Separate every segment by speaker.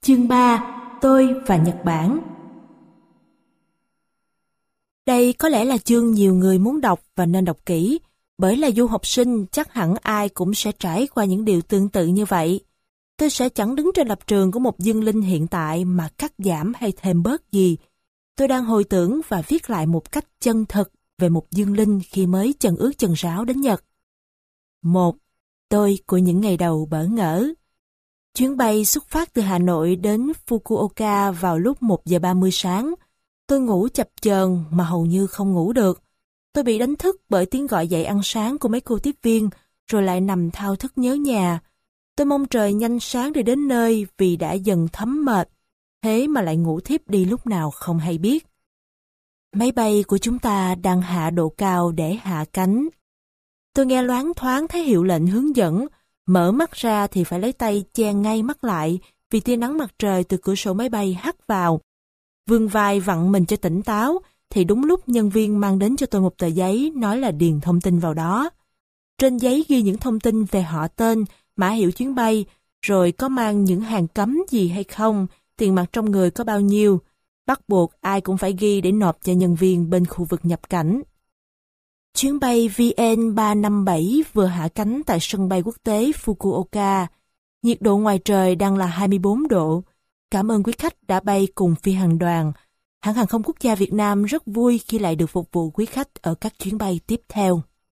Speaker 1: Chương 3. Tôi và Nhật Bản. Đây có lẽ là chương nhiều người muốn đọc và nên đọc kỹ, bởi là du học sinh chắc hẳn ai cũng sẽ trải qua những điều tương tự như vậy. Tôi sẽ chẳng đứng trên lập trường của một dương linh hiện tại mà cắt giảm hay thêm bớt gì. Tôi đang hồi tưởng và viết lại một cách chân thực về một dương linh khi mới chân ướt chân ráo đến Nhật. 1. Tôi của những ngày đầu bỡ ngỡ. Chuyến bay xuất phát từ Hà Nội đến Fukuoka vào lúc 1 giờ 30 sáng. Tôi ngủ chập chờn mà hầu như không ngủ được. Tôi bị đánh thức bởi tiếng gọi dậy ăn sáng của mấy cô tiếp viên, rồi lại nằm thao thức nhớ nhà. Tôi mong trời nhanh sáng để đến nơi vì đã dần thấm mệt, thế mà lại ngủ thiếp đi lúc nào không hay biết. Máy bay của chúng ta đang hạ độ cao để hạ cánh. Tôi nghe loáng thoáng thấy hiệu lệnh hướng dẫn, mở mắt ra thì phải lấy tay che ngay mắt lại vì tia nắng mặt trời từ cửa sổ máy bay hắt vào. Vươn vai vặn mình cho tỉnh táo thì đúng lúc nhân viên mang đến cho tôi một tờ giấy nói là điền thông tin vào đó. Trên giấy ghi những thông tin về họ tên, mã hiệu chuyến bay, rồi có mang những hàng cấm gì hay không, tiền mặt trong người có bao nhiêu. Bắt buộc ai cũng phải ghi để nộp cho nhân viên bên khu vực nhập cảnh. Chuyến bay VN357 vừa hạ cánh tại sân bay quốc tế Fukuoka. Nhiệt độ ngoài trời đang là 24 độ. Cảm ơn quý khách đã bay cùng phi hành đoàn. Hãng hàng không quốc gia Việt Nam rất vui khi lại được phục vụ quý khách ở các chuyến bay tiếp theo.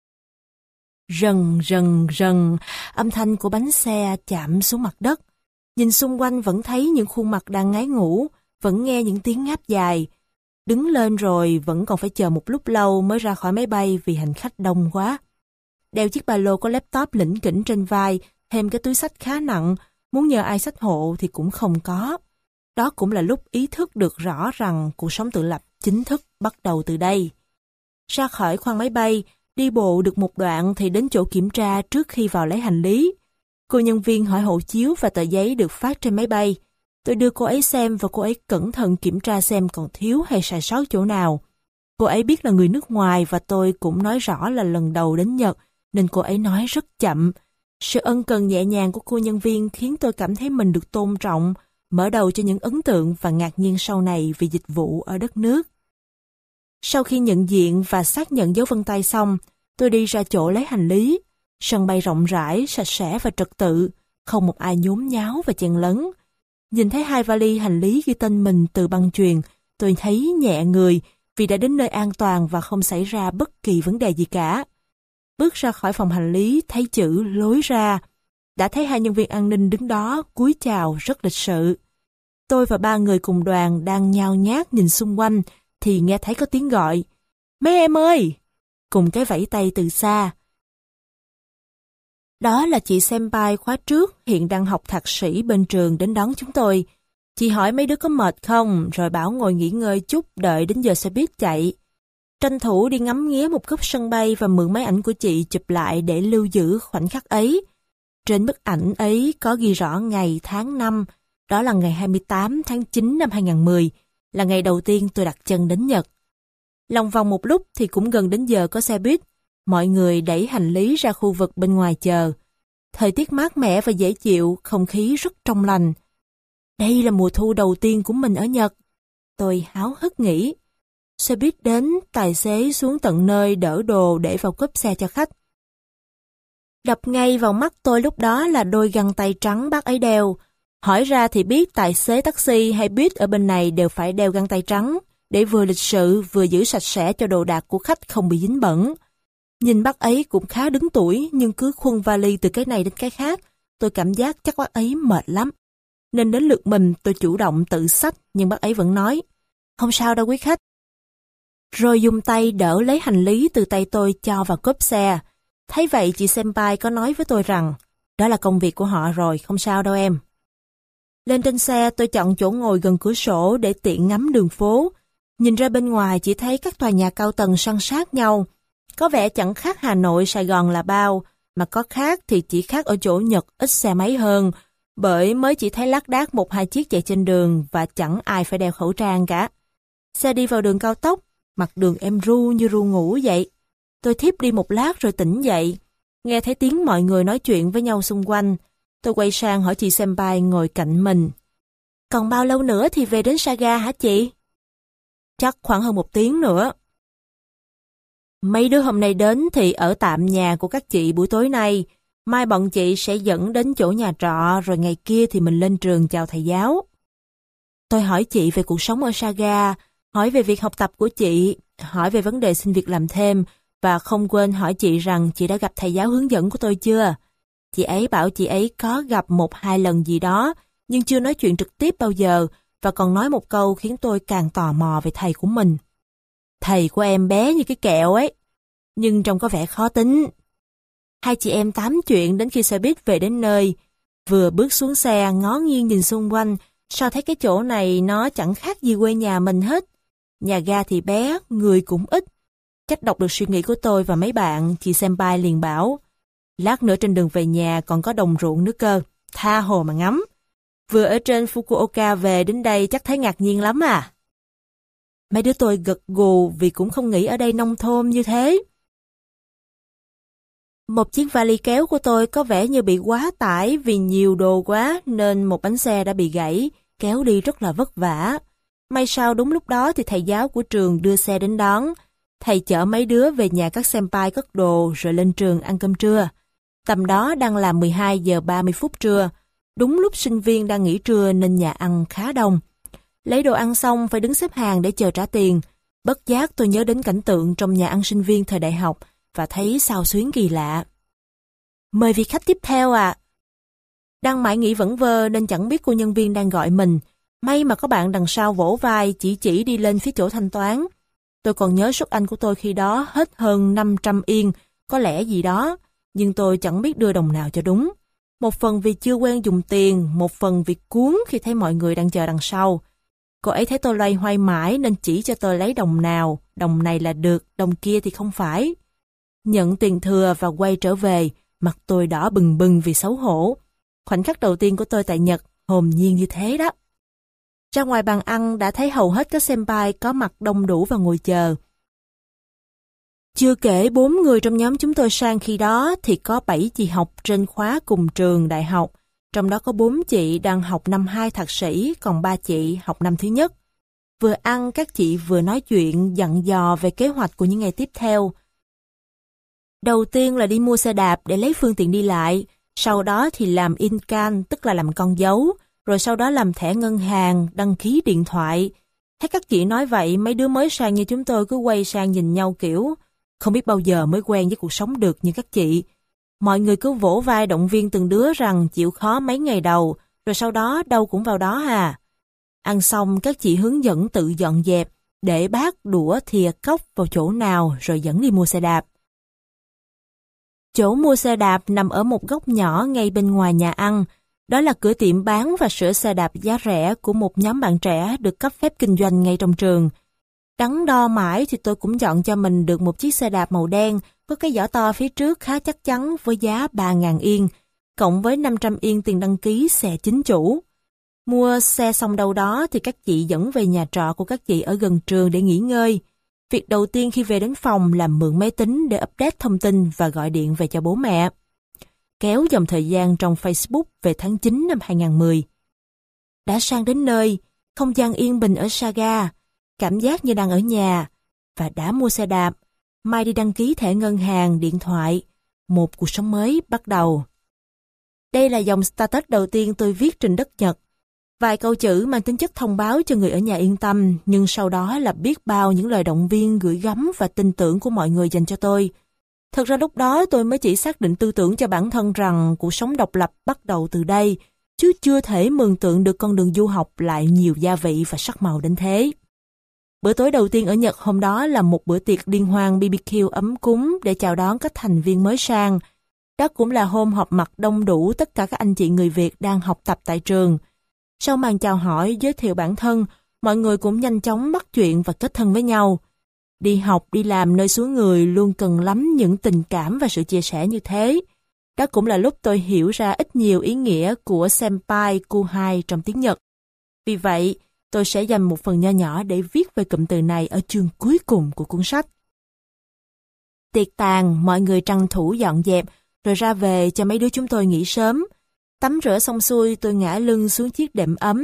Speaker 1: Rần rần rần, âm thanh của bánh xe chạm xuống mặt đất. Nhìn xung quanh vẫn thấy những khuôn mặt đang ngái ngủ, vẫn nghe những tiếng ngáp dài. Đứng lên rồi vẫn còn phải chờ một lúc lâu mới ra khỏi máy bay vì hành khách đông quá. Đeo chiếc ba lô có laptop lỉnh kỉnh trên vai, thêm cái túi xách khá nặng, muốn nhờ ai xách hộ thì cũng không có. Đó cũng là lúc ý thức được rõ rằng cuộc sống tự lập chính thức bắt đầu từ đây. Ra khỏi khoang máy bay, đi bộ được một đoạn thì đến chỗ kiểm tra trước khi vào lấy hành lý. Cô nhân viên hỏi hộ chiếu và tờ giấy được phát trên máy bay. Tôi đưa cô ấy xem và cô ấy cẩn thận kiểm tra xem còn thiếu hay sai sót chỗ nào. Cô ấy biết là người nước ngoài và tôi cũng nói rõ là lần đầu đến Nhật nên cô ấy nói rất chậm. Sự ân cần nhẹ nhàng của cô nhân viên khiến tôi cảm thấy mình được tôn trọng, mở đầu cho những ấn tượng và ngạc nhiên sau này về dịch vụ ở đất nước. Sau khi nhận diện và xác nhận dấu vân tay xong, tôi đi ra chỗ lấy hành lý. Sân bay rộng rãi, sạch sẽ và trật tự, không một ai nhốn nháo và chen lấn. Nhìn thấy hai vali hành lý ghi tên mình từ băng chuyền, tôi thấy nhẹ người vì đã đến nơi an toàn và không xảy ra bất kỳ vấn đề gì cả. Bước ra khỏi phòng hành lý, thấy chữ lối ra. Đã thấy hai nhân viên an ninh đứng đó, cúi chào rất lịch sự. Tôi và ba người cùng đoàn đang nhao nhác nhìn xung quanh, thì nghe thấy có tiếng gọi. Mấy em ơi! Cùng cái vẫy tay từ xa. Đó là chị senpai khóa trước, hiện đang học thạc sĩ bên trường đến đón chúng tôi. Chị hỏi mấy đứa có mệt không, rồi bảo ngồi nghỉ ngơi chút đợi đến giờ xe buýt chạy. Tranh thủ đi ngắm nghía một góc sân bay và mượn máy ảnh của chị chụp lại để lưu giữ khoảnh khắc ấy. Trên bức ảnh ấy có ghi rõ ngày tháng năm, đó là ngày 28 tháng 9 năm 2010, là ngày đầu tiên tôi đặt chân đến Nhật. Lòng vòng một lúc thì cũng gần đến giờ có xe buýt. Mọi người đẩy hành lý ra khu vực bên ngoài chờ. Thời tiết mát mẻ và dễ chịu, không khí rất trong lành. Đây là mùa thu đầu tiên của mình ở Nhật. Tôi háo hức nghĩ. Xe buýt đến, tài xế xuống tận nơi đỡ đồ để vào cốp xe cho khách. Đập ngay vào mắt tôi lúc đó là đôi găng tay trắng bác ấy đeo. Hỏi ra thì biết tài xế taxi hay buýt ở bên này đều phải đeo găng tay trắng, để vừa lịch sự vừa giữ sạch sẽ cho đồ đạc của khách không bị dính bẩn. Nhìn bác ấy cũng khá đứng tuổi nhưng cứ khuân vali từ cái này đến cái khác, tôi cảm giác chắc bác ấy mệt lắm. Nên đến lượt mình tôi chủ động tự xách nhưng bác ấy vẫn nói, không sao đâu quý khách. Rồi dùng tay đỡ lấy hành lý từ tay tôi cho vào cốp xe. Thấy vậy chị senpai có nói với tôi rằng, đó là công việc của họ rồi, không sao đâu em. Lên trên xe tôi chọn chỗ ngồi gần cửa sổ để tiện ngắm đường phố. Nhìn ra bên ngoài chỉ thấy các tòa nhà cao tầng san sát nhau. Có vẻ chẳng khác Hà Nội, Sài Gòn là bao, mà có khác thì chỉ khác ở chỗ Nhật ít xe máy hơn, bởi mới chỉ thấy lác đác một hai chiếc chạy trên đường và chẳng ai phải đeo khẩu trang cả. Xe đi vào đường cao tốc, mặt đường êm ru như ru ngủ vậy. Tôi thiếp đi một lát rồi tỉnh dậy, nghe thấy tiếng mọi người nói chuyện với nhau xung quanh. Tôi quay sang hỏi chị senpai ngồi cạnh mình. Còn bao lâu nữa thì về đến Saga hả chị? Chắc khoảng hơn 1 tiếng nữa. Mấy đứa hôm nay đến thì ở tạm nhà của các chị buổi tối nay. Mai bọn chị sẽ dẫn đến chỗ nhà trọ, rồi ngày kia thì mình lên trường chào thầy giáo. Tôi hỏi chị về cuộc sống ở Saga, hỏi về việc học tập của chị, hỏi về vấn đề xin việc làm thêm, và không quên hỏi chị rằng chị đã gặp thầy giáo hướng dẫn của tôi chưa. Chị ấy bảo chị ấy có gặp 1-2 lần gì đó, nhưng chưa nói chuyện trực tiếp bao giờ, và còn nói một câu khiến tôi càng tò mò về thầy của mình. Thầy của em bé như cái kẹo ấy, nhưng trông có vẻ khó tính. Hai chị em tám chuyện đến khi xe buýt về đến nơi. Vừa bước xuống xe, ngó nghiêng nhìn xung quanh, sao thấy cái chỗ này nó chẳng khác gì quê nhà mình hết. Nhà ga thì bé, người cũng ít. Cách đọc được suy nghĩ của tôi và mấy bạn, chị Senpai liền bảo, lát nữa trên đường về nhà còn có đồng ruộng nữa cơ, tha hồ mà ngắm. Vừa ở trên Fukuoka về đến đây chắc thấy ngạc nhiên lắm à. Mấy đứa tôi gật gù vì cũng không nghĩ ở đây nông thôn như thế. Một chiếc vali kéo của tôi có vẻ như bị quá tải vì nhiều đồ quá nên một bánh xe đã bị gãy, kéo đi rất là vất vả. May sao đúng lúc đó thì thầy giáo của trường đưa xe đến đón. Thầy chở mấy đứa về nhà các senpai cất đồ rồi lên trường ăn cơm trưa. Tầm đó đang là 12 giờ 30 phút trưa. Đúng lúc sinh viên đang nghỉ trưa nên nhà ăn khá đông. Lấy đồ ăn xong phải đứng xếp hàng để chờ trả tiền. Bất giác tôi nhớ đến cảnh tượng trong nhà ăn sinh viên thời đại học và thấy xao xuyến kỳ lạ. Mời vị khách tiếp theo ạ. Đang mãi nghĩ vẩn vơ nên chẳng biết cô nhân viên đang gọi mình. May mà có bạn đằng sau vỗ vai chỉ đi lên phía chỗ thanh toán. Tôi còn nhớ suất Anh của tôi khi đó hết hơn 500 yên, có lẽ gì đó, nhưng tôi chẳng biết đưa đồng nào cho đúng. Một phần vì chưa quen dùng tiền, một phần vì cuốn khi thấy mọi người đang chờ đằng sau. Cô ấy thấy tôi loay hoay mãi nên chỉ cho tôi lấy đồng nào, đồng này là được, đồng kia thì không phải. Nhận tiền thừa và quay trở về, mặt tôi đỏ bừng bừng vì xấu hổ. Khoảnh khắc đầu tiên của tôi tại Nhật, hồn nhiên như thế đó. Ra ngoài bàn ăn đã thấy hầu hết các senpai có mặt đông đủ và ngồi chờ. Chưa kể 4 người trong nhóm chúng tôi sang khi đó thì có 7 chị học trên khóa cùng trường đại học, trong đó có 4 chị đang học năm 2 thạc sĩ, còn 3 chị học năm thứ nhất. Vừa ăn các chị vừa nói chuyện dặn dò về kế hoạch của những ngày tiếp theo. Đầu tiên là đi mua xe đạp để lấy phương tiện đi lại, sau đó thì làm incan tức là làm con dấu, rồi sau đó làm thẻ ngân hàng, đăng ký điện thoại. Thấy các chị nói vậy, mấy đứa mới sang như chúng tôi cứ quay sang nhìn nhau kiểu không biết bao giờ mới quen với cuộc sống được như các chị. Mọi người cứ vỗ vai động viên từng đứa rằng chịu khó mấy ngày đầu, rồi sau đó đâu cũng vào đó à. Ăn xong các chị hướng dẫn tự dọn dẹp, để bát, đũa, thìa, cốc vào chỗ nào rồi dẫn đi mua xe đạp. Chỗ mua xe đạp nằm ở một góc nhỏ ngay bên ngoài nhà ăn. Đó là cửa tiệm bán và sửa xe đạp giá rẻ của một nhóm bạn trẻ được cấp phép kinh doanh ngay trong trường. Đắn đo mãi thì tôi cũng chọn cho mình được một chiếc xe đạp màu đen có cái giỏ to phía trước khá chắc chắn với giá 3.000 yên, cộng với 500 yên tiền đăng ký xe chính chủ. Mua xe xong đâu đó thì các chị dẫn về nhà trọ của các chị ở gần trường để nghỉ ngơi. Việc đầu tiên khi về đến phòng là mượn máy tính để update thông tin và gọi điện về cho bố mẹ. Kéo dòng thời gian trong Facebook về tháng 9 năm 2010. Đã sang đến nơi, không gian yên bình ở Saga, cảm giác như đang ở nhà, và đã mua xe đạp, mai đi đăng ký thẻ ngân hàng, điện thoại, một cuộc sống mới bắt đầu. Đây là dòng status đầu tiên tôi viết trên đất Nhật. Vài câu chữ mang tính chất thông báo cho người ở nhà yên tâm, nhưng sau đó là biết bao những lời động viên, gửi gắm và tin tưởng của mọi người dành cho tôi. Thật ra lúc đó tôi mới chỉ xác định tư tưởng cho bản thân rằng cuộc sống độc lập bắt đầu từ đây, chứ chưa thể mường tượng được con đường du học lại nhiều gia vị và sắc màu đến thế. Bữa tối đầu tiên ở Nhật hôm đó là một bữa tiệc liên hoan BBQ ấm cúng để chào đón các thành viên mới sang. Đó cũng là hôm họp mặt đông đủ tất cả các anh chị người Việt đang học tập tại trường. Sau màn chào hỏi, giới thiệu bản thân, mọi người cũng nhanh chóng bắt chuyện và kết thân với nhau. Đi học, đi làm nơi xứ người luôn cần lắm những tình cảm và sự chia sẻ như thế. Đó cũng là lúc tôi hiểu ra ít nhiều ý nghĩa của senpai kuhai trong tiếng Nhật. Vì vậy, tôi sẽ dành một phần nho nhỏ để viết về cụm từ này ở chương cuối cùng của cuốn sách. Tiệc tàn, mọi người tranh thủ dọn dẹp, rồi ra về cho mấy đứa chúng tôi nghỉ sớm. Tắm rửa xong xuôi, tôi ngả lưng xuống chiếc đệm ấm,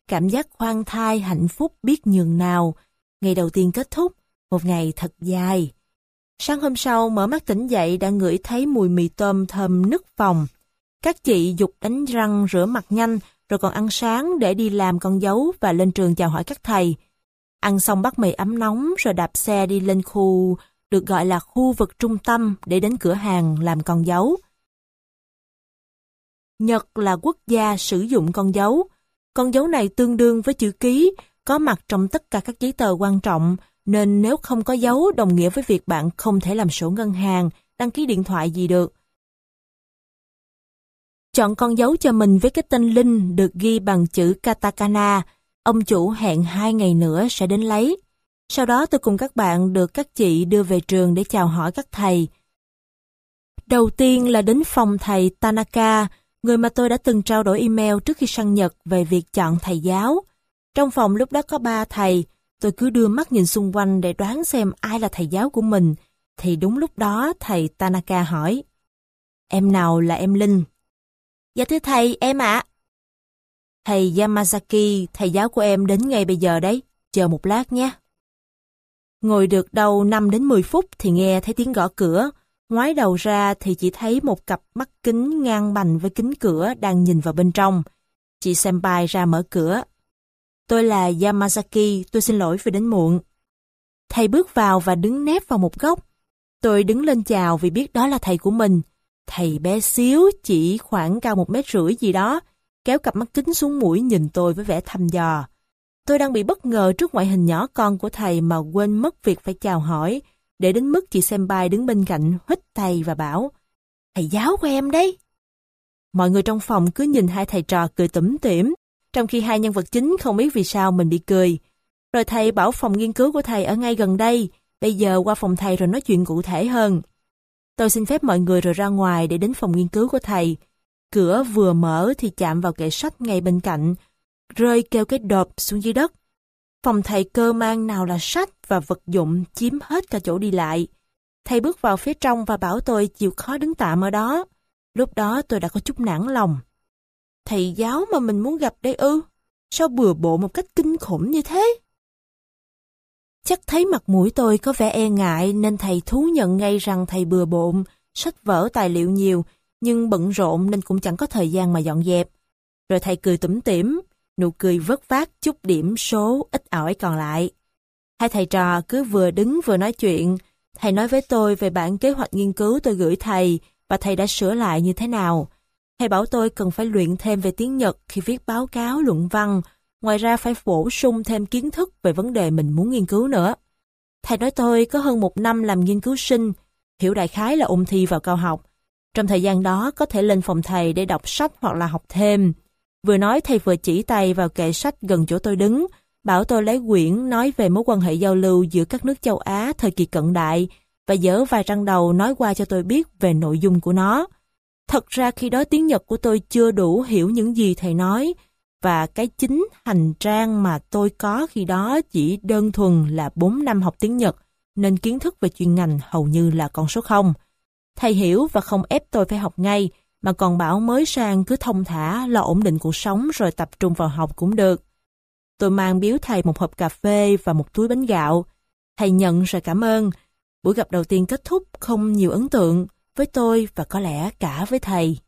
Speaker 1: cảm giác khoan thai hạnh phúc biết nhường nào. Ngày đầu tiên kết thúc, một ngày thật dài. Sáng hôm sau mở mắt tỉnh dậy đã ngửi thấy mùi mì tôm thơm nức phòng. Các chị giục đánh răng rửa mặt nhanh rồi còn ăn sáng để đi làm con dấu và lên trường chào hỏi các thầy. Ăn xong bát mì ấm nóng rồi đạp xe đi lên khu được gọi là khu vực trung tâm để đến cửa hàng làm con dấu. Nhật là quốc gia sử dụng con dấu. Con dấu này tương đương với chữ ký, có mặt trong tất cả các giấy tờ quan trọng, nên nếu không có dấu đồng nghĩa với việc bạn không thể làm sổ ngân hàng, đăng ký điện thoại gì được. Chọn con dấu cho mình với cái tên Linh được ghi bằng chữ katakana. Ông chủ hẹn 2 ngày nữa sẽ đến lấy. Sau đó tôi cùng các bạn được các chị đưa về trường để chào hỏi các thầy. Đầu tiên là đến phòng thầy Tanaka, người mà tôi đã từng trao đổi email trước khi sang Nhật về việc chọn thầy giáo. Trong phòng lúc đó có 3 thầy, tôi cứ đưa mắt nhìn xung quanh để đoán xem ai là thầy giáo của mình. Thì đúng lúc đó thầy Tanaka hỏi, em nào là em Linh? Dạ thưa thầy, em ạ. Thầy Yamazaki, thầy giáo của em đến ngay bây giờ đấy, chờ một lát nhé. Ngồi được đâu 5 đến 10 phút thì nghe thấy tiếng gõ cửa. Ngoái đầu ra thì chỉ thấy một cặp mắt kính ngang bằng với kính cửa đang nhìn vào bên trong. Chị senpai ra mở cửa. Tôi là Yamazaki, tôi xin lỗi vì đến muộn. Thầy bước vào và đứng nép vào một góc. Tôi đứng lên chào vì biết đó là thầy của mình. Thầy bé xíu, chỉ khoảng cao 1,5 mét gì đó, kéo cặp mắt kính xuống mũi nhìn tôi với vẻ thăm dò. Tôi đang bị bất ngờ trước ngoại hình nhỏ con của thầy mà quên mất việc phải chào hỏi, để đến mức chị senpai đứng bên cạnh huých tay và bảo, thầy giáo của em đấy. Mọi người trong phòng cứ nhìn hai thầy trò cười tủm tỉm, trong khi hai nhân vật chính không biết vì sao mình bị cười. Rồi thầy bảo phòng nghiên cứu của thầy ở ngay gần đây, bây giờ qua phòng thầy rồi nói chuyện cụ thể hơn. Tôi xin phép mọi người rồi ra ngoài để đến phòng nghiên cứu của thầy. Cửa vừa mở thì chạm vào kệ sách ngay bên cạnh, rơi kêu cái đọp xuống dưới đất. Phòng thầy cơ mang nào là sách và vật dụng chiếm hết cả chỗ đi lại. Thầy bước vào phía trong và bảo tôi chịu khó đứng tạm ở đó. Lúc đó tôi đã có chút nản lòng. Thầy giáo mà mình muốn gặp đây ư? Sao bừa bộn một cách kinh khủng như thế? Chắc thấy mặt mũi tôi có vẻ e ngại nên thầy thú nhận ngay rằng thầy bừa bộn, sách vở tài liệu nhiều, nhưng bận rộn nên cũng chẳng có thời gian mà dọn dẹp. Rồi thầy cười tủm tỉm, nụ cười vớt vát chút điểm số ít ỏi còn lại. Hai thầy trò cứ vừa đứng vừa nói chuyện. Thầy nói với tôi về bản kế hoạch nghiên cứu tôi gửi thầy và thầy đã sửa lại như thế nào. Thầy bảo tôi cần phải luyện thêm về tiếng Nhật khi viết báo cáo luận văn, ngoài ra phải bổ sung thêm kiến thức về vấn đề mình muốn nghiên cứu nữa. Thầy nói tôi có hơn 1 năm làm nghiên cứu sinh, hiểu đại khái là ôn thi vào cao học. Trong thời gian đó có thể lên phòng thầy để đọc sách hoặc là học thêm. Vừa nói thầy vừa chỉ tay vào kệ sách gần chỗ tôi đứng, bảo tôi lấy quyển nói về mối quan hệ giao lưu giữa các nước châu Á thời kỳ cận đại và dở vài trang đầu nói qua cho tôi biết về nội dung của nó. Thật ra khi đó tiếng Nhật của tôi chưa đủ hiểu những gì thầy nói, và cái chính hành trang mà tôi có khi đó chỉ đơn thuần là 4 năm học tiếng Nhật, nên kiến thức về chuyên ngành hầu như là con số 0. Thầy hiểu và không ép tôi phải học ngay, mà còn bảo mới sang cứ thong thả, lo ổn định cuộc sống rồi tập trung vào học cũng được. Tôi mang biếu thầy một hộp cà phê và một túi bánh gạo. Thầy nhận rồi cảm ơn. Buổi gặp đầu tiên kết thúc không nhiều ấn tượng với tôi và có lẽ cả với thầy.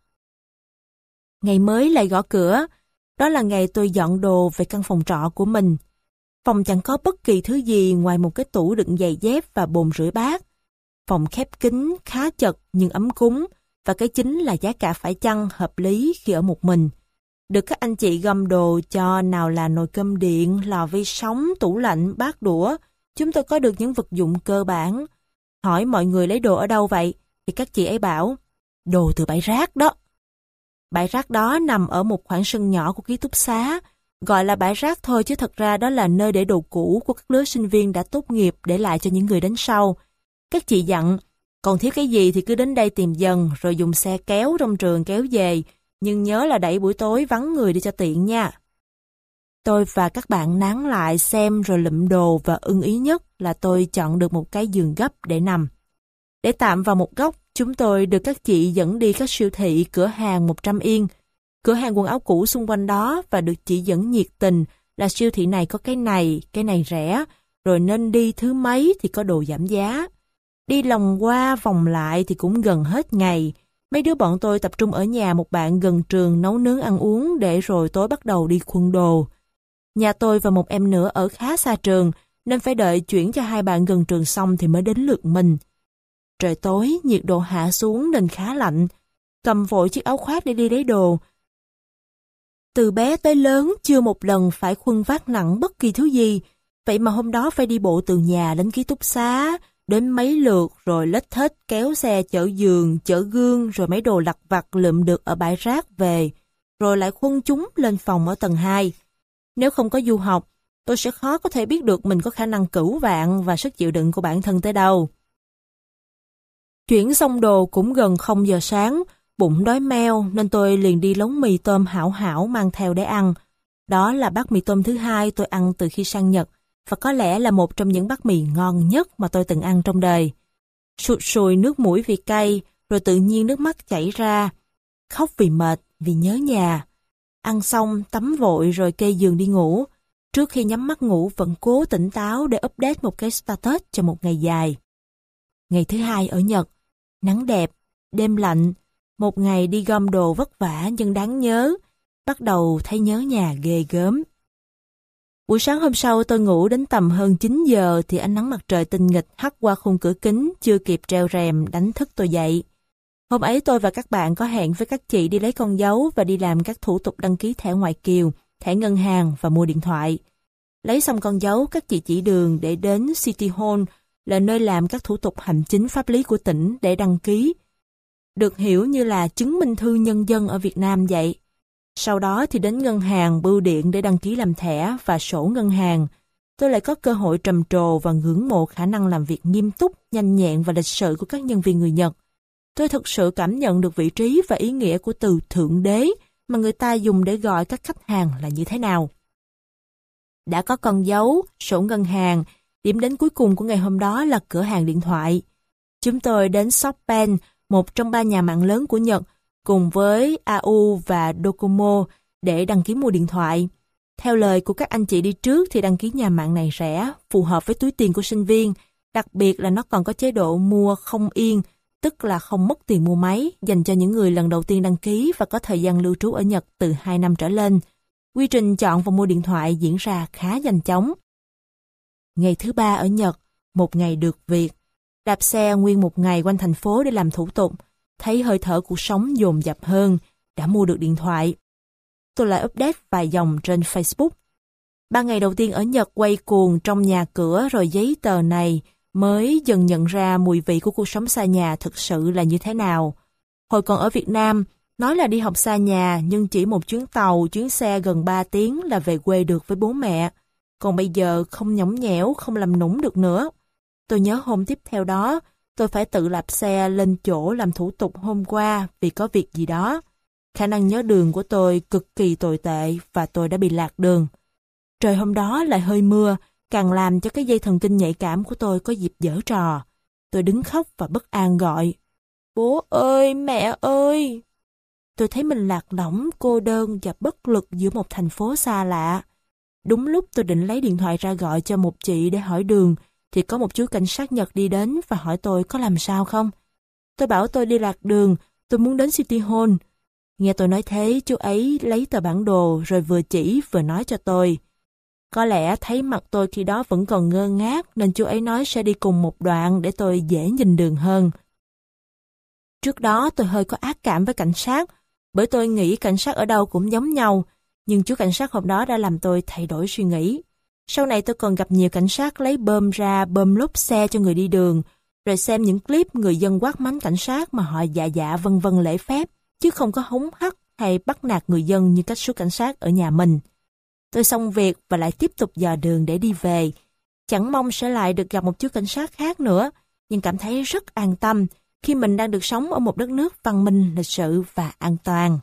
Speaker 1: Ngày mới lại gõ cửa. Đó là ngày tôi dọn đồ về căn phòng trọ của mình. Phòng chẳng có bất kỳ thứ gì ngoài một cái tủ đựng giày dép và bồn rửa bát. Phòng khép kín, khá chật nhưng ấm cúng, và cái chính là giá cả phải chăng hợp lý khi ở một mình. Được các anh chị gom đồ cho nào là nồi cơm điện, lò vi sóng, tủ lạnh, bát đũa, chúng tôi có được những vật dụng cơ bản. Hỏi mọi người lấy đồ ở đâu vậy, thì các chị ấy bảo, đồ từ bãi rác đó. Bãi rác đó nằm ở một khoảng sân nhỏ của ký túc xá, gọi là bãi rác thôi chứ thật ra đó là nơi để đồ cũ của các lứa sinh viên đã tốt nghiệp để lại cho những người đến sau. Các chị dặn, còn thiếu cái gì thì cứ đến đây tìm dần rồi dùng xe kéo trong trường kéo về, nhưng nhớ là đẩy buổi tối vắng người đi cho tiện nha. Tôi và các bạn nán lại xem rồi lụm đồ và ưng ý nhất là tôi chọn được một cái giường gấp để nằm. Để tạm vào một góc, chúng tôi được các chị dẫn đi các siêu thị, cửa hàng 100 yên. cửa hàng quần áo cũ xung quanh đó và được chỉ dẫn nhiệt tình là siêu thị này có cái này rẻ, rồi nên đi thứ mấy thì có đồ giảm giá. Đi lòng qua vòng lại thì cũng gần hết ngày. Mấy đứa bọn tôi tập trung ở nhà một bạn gần trường nấu nướng ăn uống để rồi tối bắt đầu đi khuân đồ. Nhà tôi và một em nữa ở khá xa trường nên phải đợi chuyển cho hai bạn gần trường xong thì mới đến lượt mình. Trời tối, nhiệt độ hạ xuống nên khá lạnh. Cầm vội chiếc áo khoác để đi lấy đồ. Từ bé tới lớn chưa một lần phải khuân vác nặng bất kỳ thứ gì. Vậy mà hôm đó phải đi bộ từ nhà đến ký túc xá, đến mấy lượt rồi lết thết kéo xe chở giường, chở gương rồi mấy đồ lặt vặt lượm được ở bãi rác về, rồi lại khuân chúng lên phòng ở tầng 2. Nếu không có du học, tôi sẽ khó có thể biết được mình có khả năng cửu vạn và sức chịu đựng của bản thân tới đâu. Chuyển xong đồ cũng gần 0 giờ sáng, bụng đói meo nên tôi liền đi lống mì tôm hảo hảo mang theo để ăn. Đó là bát mì tôm thứ 2 tôi ăn từ khi sang Nhật, và có lẽ là một trong những bát mì ngon nhất mà tôi từng ăn trong đời. Sụt sùi nước mũi vì cay, rồi tự nhiên nước mắt chảy ra. Khóc vì mệt, vì nhớ nhà. Ăn xong, tắm vội rồi kê giường đi ngủ. Trước khi nhắm mắt ngủ vẫn cố tỉnh táo để update một cái status cho một ngày dài. Ngày thứ 2 ở Nhật. Nắng đẹp, đêm lạnh. Một ngày đi gom đồ vất vả nhưng đáng nhớ. Bắt đầu thấy nhớ nhà ghê gớm. Buổi sáng hôm sau tôi ngủ đến tầm hơn 9 giờ thì ánh nắng mặt trời tinh nghịch hắt qua khung cửa kính, chưa kịp treo rèm đánh thức tôi dậy. Hôm ấy tôi và các bạn có hẹn với các chị đi lấy con dấu và đi làm các thủ tục đăng ký thẻ ngoại kiều, thẻ ngân hàng và mua điện thoại. Lấy xong con dấu, các chị chỉ đường để đến City Hall là nơi làm các thủ tục hành chính pháp lý của tỉnh để đăng ký. Được hiểu như là chứng minh thư nhân dân ở Việt Nam vậy. Sau đó thì đến ngân hàng, bưu điện để đăng ký làm thẻ và sổ ngân hàng. Tôi lại có cơ hội trầm trồ và ngưỡng mộ khả năng làm việc nghiêm túc, nhanh nhẹn và lịch sự của các nhân viên người Nhật. Tôi thực sự cảm nhận được vị trí và ý nghĩa của từ thượng đế mà người ta dùng để gọi các khách hàng là như thế nào. Đã có con dấu, sổ ngân hàng, điểm đến cuối cùng của ngày hôm đó là cửa hàng điện thoại. Chúng tôi đến SoftBank, một trong 3 nhà mạng lớn của Nhật, cùng với AU và Docomo để đăng ký mua điện thoại. Theo lời của các anh chị đi trước thì đăng ký nhà mạng này rẻ, phù hợp với túi tiền của sinh viên, đặc biệt là nó còn có chế độ mua không yên, tức là không mất tiền mua máy, dành cho những người lần đầu tiên đăng ký và có thời gian lưu trú ở Nhật từ 2 năm trở lên. Quy trình chọn và mua điện thoại diễn ra khá nhanh chóng. Ngày thứ 3 ở Nhật, một ngày được việc. Đạp xe nguyên một ngày quanh thành phố để làm thủ tục, thấy hơi thở cuộc sống dồn dập hơn, đã mua được điện thoại. Tôi lại update vài dòng trên Facebook. 3 ngày đầu tiên ở Nhật quay cuồng trong nhà cửa rồi giấy tờ này mới dần nhận ra mùi vị của cuộc sống xa nhà thực sự là như thế nào. Hồi còn ở Việt Nam, nói là đi học xa nhà nhưng chỉ một chuyến tàu, chuyến xe gần 3 tiếng là về quê được với bố mẹ. Còn bây giờ không nhõng nhẽo, không làm nũng được nữa. Tôi nhớ hôm tiếp theo đó, tôi phải tự đạp xe lên chỗ làm thủ tục hôm qua vì có việc gì đó. Khả năng nhớ đường của tôi cực kỳ tồi tệ và tôi đã bị lạc đường. Trời hôm đó lại hơi mưa, càng làm cho cái dây thần kinh nhạy cảm của tôi có dịp giở trò. Tôi đứng khóc và bất an gọi: "Bố ơi, mẹ ơi!" Tôi thấy mình lạc lõng, cô đơn và bất lực giữa một thành phố xa lạ. Đúng lúc tôi định lấy điện thoại ra gọi cho một chị để hỏi đường, thì có một chú cảnh sát Nhật đi đến và hỏi tôi có làm sao không. Tôi bảo tôi đi lạc đường, tôi muốn đến City Hall. Nghe tôi nói thế, chú ấy lấy tờ bản đồ rồi vừa chỉ vừa nói cho tôi. Có lẽ thấy mặt tôi khi đó vẫn còn ngơ ngác nên chú ấy nói sẽ đi cùng một đoạn để tôi dễ nhìn đường hơn. Trước đó tôi hơi có ác cảm với cảnh sát, bởi tôi nghĩ cảnh sát ở đâu cũng giống nhau, nhưng chú cảnh sát hôm đó đã làm tôi thay đổi suy nghĩ. Sau này tôi còn gặp nhiều cảnh sát lấy bơm ra bơm lốp xe cho người đi đường, rồi xem những clip người dân quát mắng cảnh sát mà họ dạ dạ vân vân lễ phép, chứ không có hống hắt hay bắt nạt người dân như cách số cảnh sát ở nhà mình. Tôi xong việc và lại tiếp tục dò đường để đi về. Chẳng mong sẽ lại được gặp một chú cảnh sát khác nữa, nhưng cảm thấy rất an tâm khi mình đang được sống ở một đất nước văn minh, lịch sự và an toàn.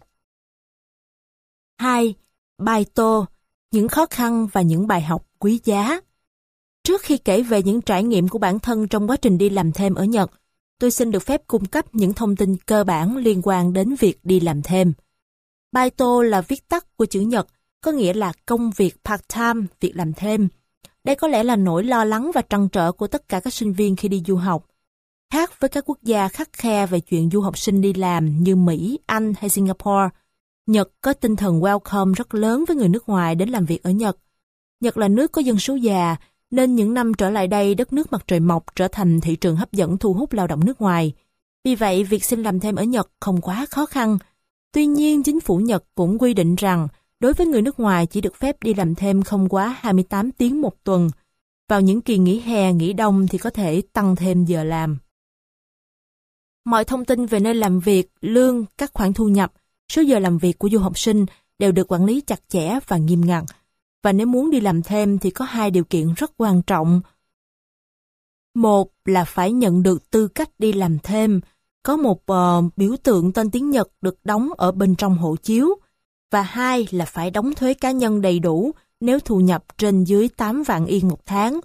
Speaker 1: 2. Baito, những khó khăn và những bài học quý giá. Trước khi kể về những trải nghiệm của bản thân trong quá trình đi làm thêm ở Nhật, tôi xin được phép cung cấp những thông tin cơ bản liên quan đến việc đi làm thêm. Baito là viết tắt của chữ Nhật, có nghĩa là công việc part-time, việc làm thêm. Đây có lẽ là nỗi lo lắng và trăn trở của tất cả các sinh viên khi đi du học. Khác với các quốc gia khắt khe về chuyện du học sinh đi làm như Mỹ, Anh hay Singapore, Nhật có tinh thần welcome rất lớn với người nước ngoài đến làm việc ở Nhật. Nhật là nước có dân số già, nên những năm trở lại đây đất nước mặt trời mọc trở thành thị trường hấp dẫn thu hút lao động nước ngoài. Vì vậy, việc xin làm thêm ở Nhật không quá khó khăn. Tuy nhiên, chính phủ Nhật cũng quy định rằng đối với người nước ngoài chỉ được phép đi làm thêm không quá 28 tiếng một tuần. Vào những kỳ nghỉ hè, nghỉ đông thì có thể tăng thêm giờ làm. Mọi thông tin về nơi làm việc, lương, các khoản thu nhập, số giờ làm việc của du học sinh đều được quản lý chặt chẽ và nghiêm ngặt. Và nếu muốn đi làm thêm thì có 2 điều kiện rất quan trọng. Một là phải nhận được tư cách đi làm thêm, có một biểu tượng tên tiếng Nhật được đóng ở bên trong hộ chiếu. Và 2 là phải đóng thuế cá nhân đầy đủ nếu thu nhập trên dưới 8 vạn yên một tháng.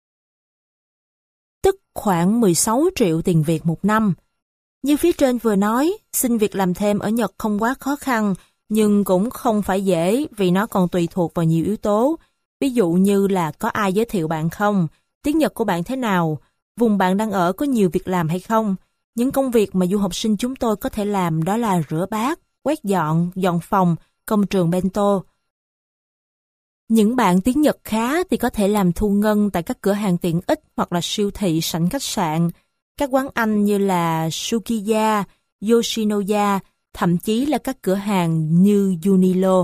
Speaker 1: Tức khoảng 16 triệu tiền Việt một năm. Như phía trên vừa nói, xin việc làm thêm ở Nhật không quá khó khăn, nhưng cũng không phải dễ vì nó còn tùy thuộc vào nhiều yếu tố. Ví dụ như là có ai giới thiệu bạn không, tiếng Nhật của bạn thế nào, vùng bạn đang ở có nhiều việc làm hay không. Những công việc mà du học sinh chúng tôi có thể làm đó là rửa bát, quét dọn, dọn phòng, công trường bento. Những bạn tiếng Nhật khá thì có thể làm thu ngân tại các cửa hàng tiện ích hoặc là siêu thị, sảnh khách sạn, các quán ăn như là Sukiya, Yoshinoya, thậm chí là các cửa hàng như Unilo.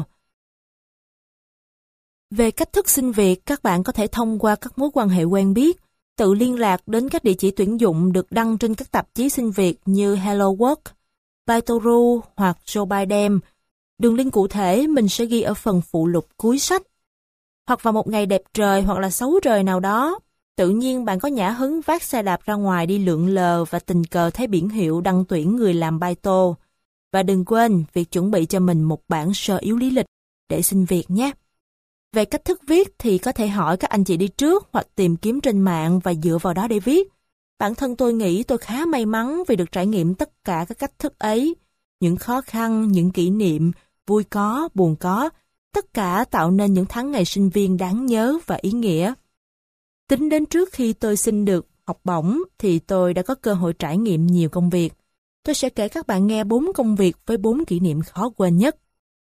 Speaker 1: Về cách thức xin việc, các bạn có thể thông qua các mối quan hệ quen biết, tự liên lạc đến các địa chỉ tuyển dụng được đăng trên các tạp chí xin việc như Hello Work, Baitoru hoặc Jobaidem. Đường link cụ thể mình sẽ ghi ở phần phụ lục cuối sách. Hoặc vào một ngày đẹp trời hoặc là xấu trời nào đó, tự nhiên bạn có nhã hứng vác xe đạp ra ngoài đi lượn lờ và tình cờ thấy biển hiệu đăng tuyển người làm Baito. Và đừng quên việc chuẩn bị cho mình một bản sơ yếu lý lịch để xin việc nhé. Về cách thức viết thì có thể hỏi các anh chị đi trước hoặc tìm kiếm trên mạng và dựa vào đó để viết. Bản thân tôi nghĩ tôi khá may mắn vì được trải nghiệm tất cả các cách thức ấy. Những khó khăn, những kỷ niệm, vui có, buồn có, tất cả tạo nên những tháng ngày sinh viên đáng nhớ và ý nghĩa. Tính đến trước khi tôi xin được học bổng thì tôi đã có cơ hội trải nghiệm nhiều công việc. Tôi sẽ kể các bạn nghe 4 công việc với 4 kỷ niệm khó quên nhất.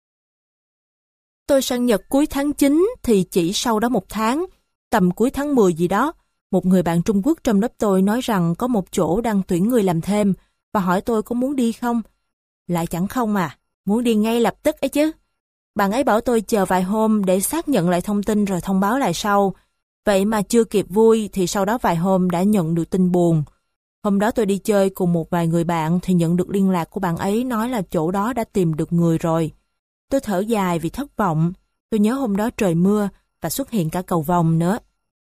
Speaker 1: Tôi sang Nhật cuối tháng 9 thì chỉ sau đó 1 tháng, tầm cuối tháng 10 gì đó, một người bạn Trung Quốc trong lớp tôi nói rằng có một chỗ đang tuyển người làm thêm và hỏi tôi có muốn đi không. Lại chẳng không à, muốn đi ngay lập tức ấy chứ. Bạn ấy bảo tôi chờ vài hôm để xác nhận lại thông tin rồi thông báo lại sau. Vậy mà chưa kịp vui thì sau đó vài hôm đã nhận được tin buồn. Hôm đó tôi đi chơi cùng một vài người bạn thì nhận được liên lạc của bạn ấy nói là chỗ đó đã tìm được người rồi. Tôi thở dài vì thất vọng. Tôi nhớ hôm đó trời mưa và xuất hiện cả cầu vồng nữa.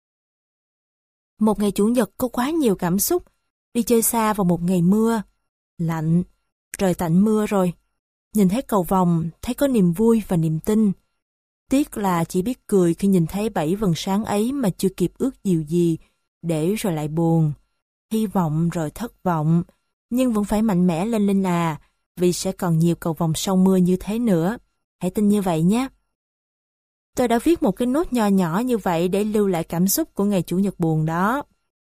Speaker 1: Một ngày Chủ nhật có quá nhiều cảm xúc. Đi chơi xa vào một ngày mưa. Lạnh, trời tạnh mưa rồi. Nhìn thấy cầu vồng, thấy có niềm vui và niềm tin. Tiếc là chỉ biết cười khi nhìn thấy 7 vầng sáng ấy mà chưa kịp ước điều gì, để rồi lại buồn. Hy vọng rồi thất vọng, nhưng vẫn phải mạnh mẽ lên Linh à, vì sẽ còn nhiều cầu vồng sau mưa như thế nữa. Hãy tin như vậy nhé. Tôi đã viết một cái nốt nho nhỏ như vậy để lưu lại cảm xúc của ngày Chủ nhật buồn đó.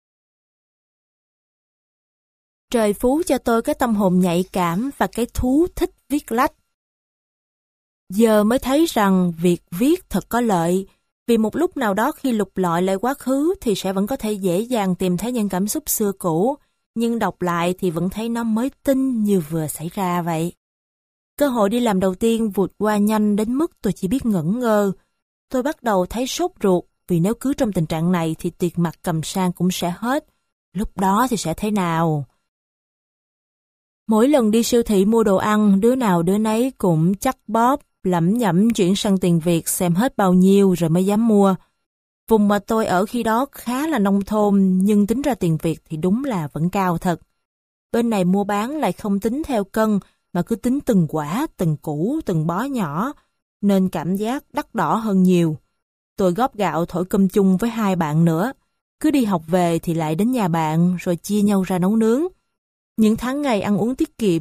Speaker 1: Trời phú cho tôi cái tâm hồn nhạy cảm và cái thú thích viết lách. Giờ mới thấy rằng việc viết thật có lợi, vì một lúc nào đó khi lục lọi lại quá khứ thì sẽ vẫn có thể dễ dàng tìm thấy những cảm xúc xưa cũ, nhưng đọc lại thì vẫn thấy nó mới tinh như vừa xảy ra vậy. Cơ hội đi làm đầu tiên vụt qua nhanh đến mức tôi chỉ biết ngẩn ngơ. Tôi bắt đầu thấy sốt ruột vì nếu cứ trong tình trạng này thì tiền mặt cầm sang cũng sẽ hết. Lúc đó thì sẽ thế nào? Mỗi lần đi siêu thị mua đồ ăn, đứa nào đứa nấy cũng chắc bóp, lẩm nhẩm chuyển sang tiền Việt xem hết bao nhiêu rồi mới dám mua. Vùng mà tôi ở khi đó khá là nông thôn, nhưng tính ra tiền Việt thì đúng là vẫn cao thật. Bên này mua bán lại không tính theo cân, mà cứ tính từng quả, từng củ, từng bó nhỏ, nên cảm giác đắt đỏ hơn nhiều. Tôi góp gạo thổi cơm chung với 2 bạn nữa. Cứ đi học về thì lại đến nhà bạn, rồi chia nhau ra nấu nướng. Những tháng ngày ăn uống tiết kiệm,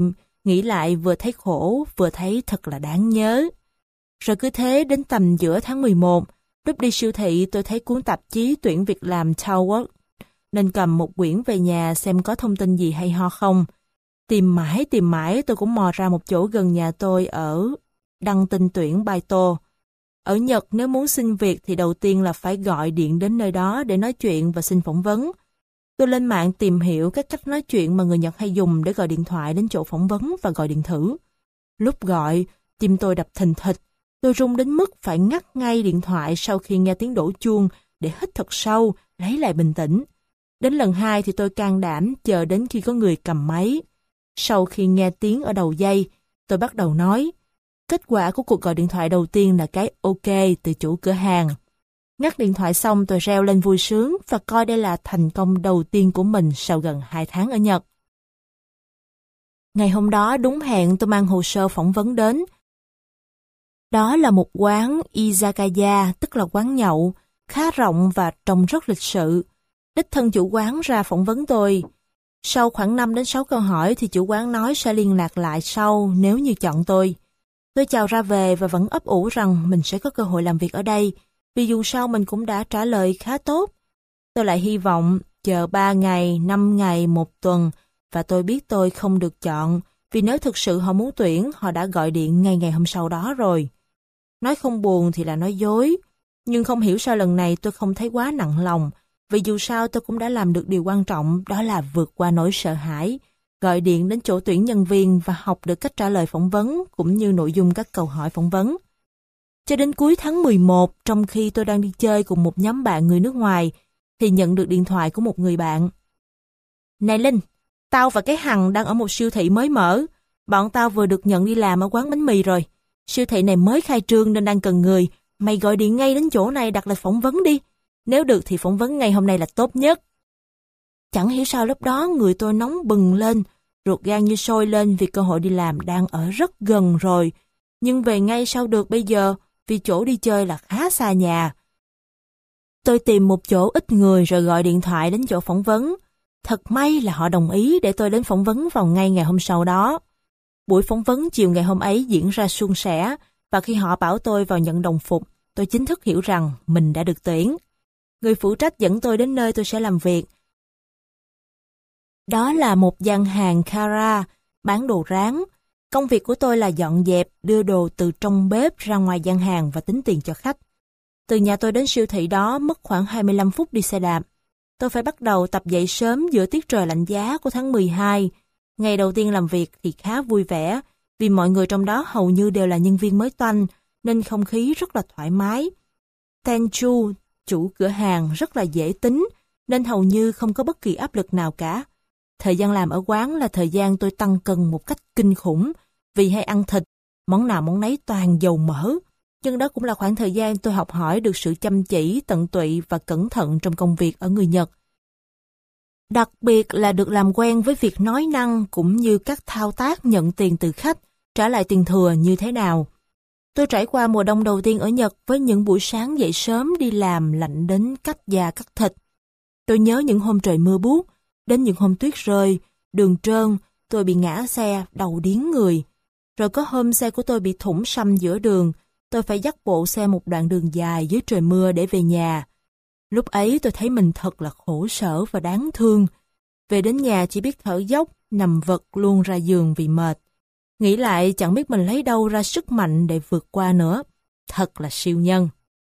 Speaker 1: Nghĩ lại vừa thấy khổ, vừa thấy thật là đáng nhớ. Rồi cứ thế đến tầm giữa tháng 11, lúc đi siêu thị tôi thấy cuốn tạp chí tuyển việc làm Tower, nên cầm một quyển về nhà xem có thông tin gì hay ho không. Tìm mãi tôi cũng mò ra một chỗ gần nhà tôi ở đăng tin tuyển Baito. Ở Nhật nếu muốn xin việc thì đầu tiên là phải gọi điện đến nơi đó để nói chuyện và xin phỏng vấn. Tôi lên mạng tìm hiểu các cách nói chuyện mà người Nhật hay dùng để gọi điện thoại đến chỗ phỏng vấn và gọi điện thử. Lúc gọi, tim tôi đập thình thịch. Tôi run đến mức phải ngắt ngay điện thoại sau khi nghe tiếng đổ chuông để hít thật sâu, lấy lại bình tĩnh. Đến lần 2 thì tôi can đảm chờ đến khi có người cầm máy. Sau khi nghe tiếng ở đầu dây, tôi bắt đầu nói. Kết quả của cuộc gọi điện thoại đầu tiên là cái OK từ chủ cửa hàng. Ngắt điện thoại xong tôi reo lên vui sướng và coi đây là thành công đầu tiên của mình sau gần 2 tháng ở Nhật. Ngày hôm đó đúng hẹn tôi mang hồ sơ phỏng vấn đến. Đó là một quán izakaya, tức là quán nhậu, khá rộng và trông rất lịch sự. Đích thân chủ quán ra phỏng vấn tôi. Sau khoảng 5 đến 6 câu hỏi thì chủ quán nói sẽ liên lạc lại sau nếu như chọn tôi. Tôi chào ra về và vẫn ấp ủ rằng mình sẽ có cơ hội làm việc ở đây, vì dù sao mình cũng đã trả lời khá tốt. Tôi lại hy vọng chờ 3 ngày, 5 ngày, 1 tuần, và tôi biết tôi không được chọn, vì nếu thực sự họ muốn tuyển, họ đã gọi điện ngay ngày hôm sau đó rồi. Nói không buồn thì là nói dối, nhưng không hiểu sao lần này tôi không thấy quá nặng lòng, vì dù sao tôi cũng đã làm được điều quan trọng, đó là vượt qua nỗi sợ hãi, gọi điện đến chỗ tuyển nhân viên và học được cách trả lời phỏng vấn cũng như nội dung các câu hỏi phỏng vấn. Cho đến cuối tháng 11, trong khi tôi đang đi chơi cùng một nhóm bạn người nước ngoài, thì nhận được điện thoại của một người bạn. Này Linh, tao và cái Hằng đang ở một siêu thị mới mở. Bọn tao vừa được nhận đi làm ở quán bánh mì rồi. Siêu thị này mới khai trương nên đang cần người. Mày gọi điện ngay đến chỗ này đặt lịch phỏng vấn đi. Nếu được thì phỏng vấn ngay hôm nay là tốt nhất. Chẳng hiểu sao lúc đó người tôi nóng bừng lên, ruột gan như sôi lên vì cơ hội đi làm đang ở rất gần rồi. Nhưng về ngay sao được bây giờ, vì chỗ đi chơi là khá xa nhà. Tôi tìm một chỗ ít người rồi gọi điện thoại đến chỗ phỏng vấn. Thật may là họ đồng ý để tôi đến phỏng vấn vào ngay ngày hôm sau đó. Buổi phỏng vấn chiều ngày hôm ấy diễn ra suôn sẻ, và khi họ bảo tôi vào nhận đồng phục, tôi chính thức hiểu rằng mình đã được tuyển. Người phụ trách dẫn tôi đến nơi tôi sẽ làm việc. Đó là một gian hàng Kara, bán đồ rán. Công việc của tôi là dọn dẹp, đưa đồ từ trong bếp ra ngoài gian hàng và tính tiền cho khách. Từ nhà tôi đến siêu thị đó mất khoảng 25 phút đi xe đạp. Tôi phải bắt đầu tập dậy sớm giữa tiết trời lạnh giá của tháng 12. Ngày đầu tiên làm việc thì khá vui vẻ, vì mọi người trong đó hầu như đều là nhân viên mới toanh, nên không khí rất là thoải mái. Tenchu, chủ cửa hàng, rất là dễ tính, nên hầu như không có bất kỳ áp lực nào cả. Thời gian làm ở quán là thời gian tôi tăng cân một cách kinh khủng, vì hay ăn thịt, món nào món nấy toàn dầu mỡ. Nhưng đó cũng là khoảng thời gian tôi học hỏi được sự chăm chỉ, tận tụy và cẩn thận trong công việc ở người Nhật. Đặc biệt là được làm quen với việc nói năng cũng như các thao tác nhận tiền từ khách, trả lại tiền thừa như thế nào. Tôi trải qua mùa đông đầu tiên ở Nhật với những buổi sáng dậy sớm đi làm lạnh đến cắt da cắt thịt. Tôi nhớ những hôm trời mưa buốt, đến những hôm tuyết rơi, đường trơn, tôi bị ngã xe, đầu điếng người. Rồi có hôm xe của tôi bị thủng săm giữa đường, tôi phải dắt bộ xe một đoạn đường dài dưới trời mưa để về nhà. Lúc ấy tôi thấy mình thật là khổ sở và đáng thương. Về đến nhà chỉ biết thở dốc, nằm vật luôn ra giường vì mệt. Nghĩ lại chẳng biết mình lấy đâu ra sức mạnh để vượt qua nữa. Thật là siêu nhân.